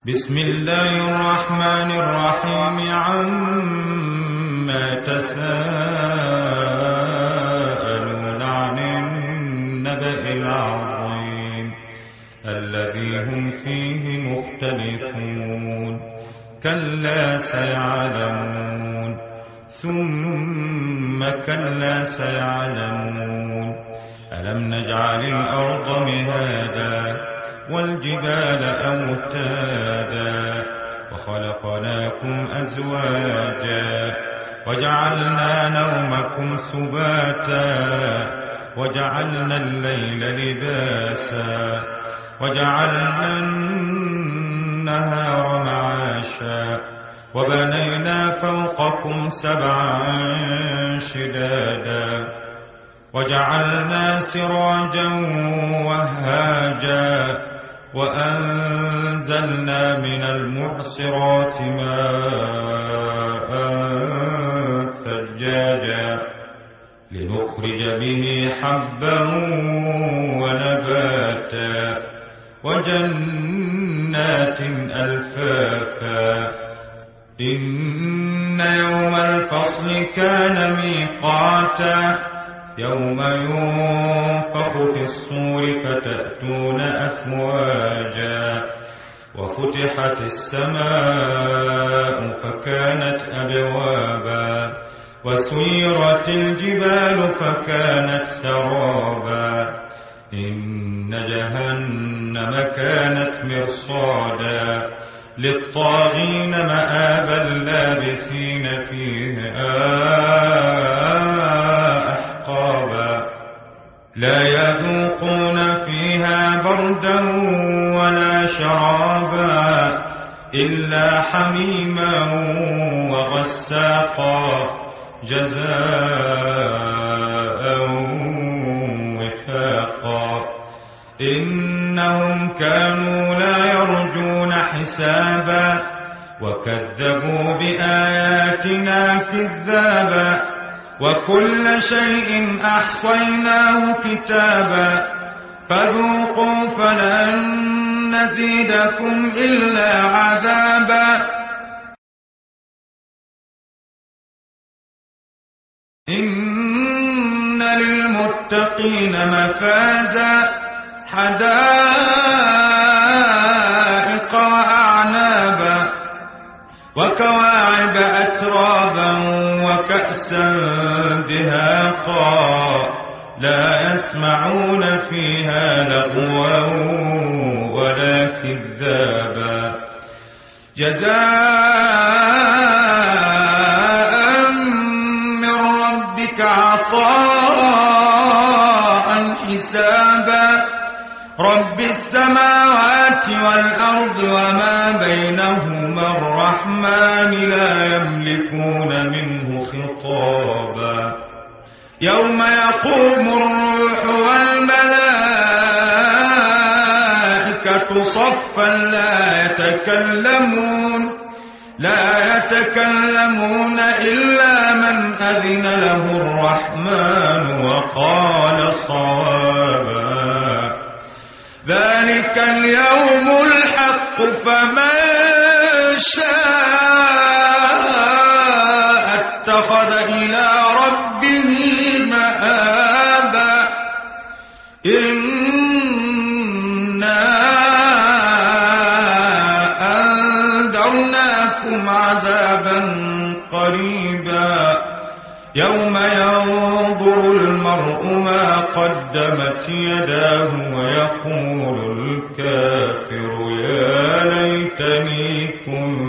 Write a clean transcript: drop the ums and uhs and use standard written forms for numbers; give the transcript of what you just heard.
بسم الله الرحمن الرحيم عما تساءلون عن النبأ العظيم الذي هم فيه مختلفون كلا سيعلمون ثم كلا سيعلمون ألم نجعل الأرض مهادا والجبال أوتادا وخلقناكم أزواجا وجعلنا نومكم سباتا وجعلنا الليل لباسا وجعلنا النهار معاشا وبنينا فوقكم سبعا شدادا وجعلنا سراجا وهاجا وأنزلنا من المعصرات ماء ثجاجا لنخرج به حبا ونباتا وجنات ألفافا إن يوم الفصل كان ميقاتا يوم ينفخ في الصور فتأتون أفواجا وفتحت السماء فكانت أبوابا وسيرت الجبال فكانت سرابا إن جهنم كانت مرصادا للطاغين مآبا لابثين فيها لا يذوقون فيها بردا ولا شرابا إلا حميما وغساقا جزاء وفاقا إنهم كانوا لا يرجون حسابا وكذبوا بآياتنا كذابا وكل شيء أحصيناه كتابا فذوقوا فلن نزيدكم إلا عذابا إن للمتقين مفازا حدائق وأعنابا وكواعب أترابا وكأسا دهاقا لا يسمعون فيها لغوا ولا كذابا جزاء من ربك عطاء حسابا رب السماوات والأرض وما بينهما الرحمن لا يملكون منه خطابا يوم يقوم الروح والملائكة صفا لا يتكلمون إلا من أذن له الرحمن وقال صوابا ذلك اليوم الحق فمن شاء اتخذ إلى ربه مآبا إنا أنذرناكم عذابا قريبا يوم ينظر المرء ما قدمت يداه ويقول الكافر يا ليتني كنت